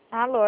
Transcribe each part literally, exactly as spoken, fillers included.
Alô?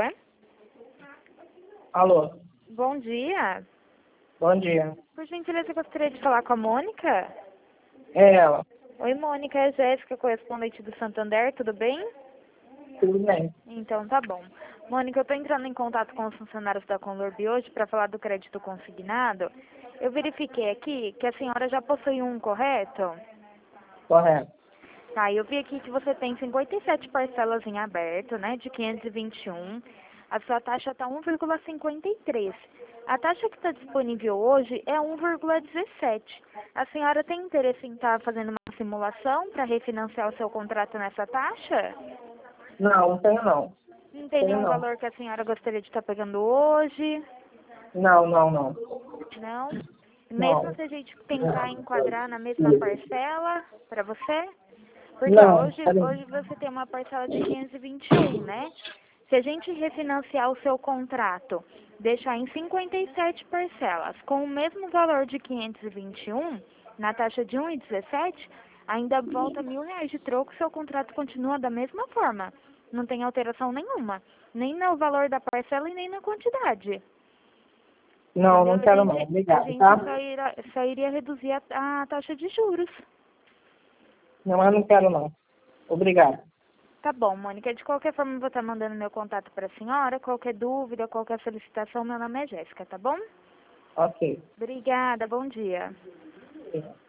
Alô, Bom dia. bom dia. Por gentileza, eu gostaria de falar com a Mônica. É ela, Oi, Mônica, é Jéssica, correspondente do Santander, tudo bem? tudo bem? Então tá bom. Mônica, eu estou entrando em contato com os funcionários da Conlorb hoje para falar do crédito consignado. Eu verifiquei aqui que a senhora já possui um, correto? Correto. Tá, eu vi aqui que você tem cinquenta e sete parcelas em aberto, né, de quinhentos e vinte e um. A sua taxa está um vírgula cinquenta e três. A taxa que está disponível hoje é um vírgula dezessete. A senhora tem interesse em estar fazendo uma simulação para refinanciar o seu contrato nessa taxa? Não, não tenho não. Não tem Tenho nenhum não. valor que a senhora gostaria de estar pegando hoje? Não, não, não. Não? Mesmo Não. se a gente tentar enquadrar na mesma parcela para você? Porque ó, Não, hoje, peraí. hoje você tem uma parcela de quinhentos e vinte e um, né? Se a gente refinanciar o seu contrato, deixar em cinquenta e sete parcelas, com o mesmo valor de quinhentos e vinte e um, na taxa de um vírgula dezessete, ainda volta mil reais de troco, seu contrato continua da mesma forma. Não tem alteração nenhuma, nem no valor da parcela e nem na quantidade. Não, Entendeu? não A quero não. gente, a Obrigado, gente tá? só, irá, só iria reduzir a, a taxa de juros. Não, eu não quero não. Obrigado. Tá bom, Mônica. De qualquer forma, eu vou estar mandando meu contato para a senhora. Qualquer dúvida, qualquer solicitação, meu nome é Jéssica, tá bom? Ok. Obrigada, bom dia. Obrigado.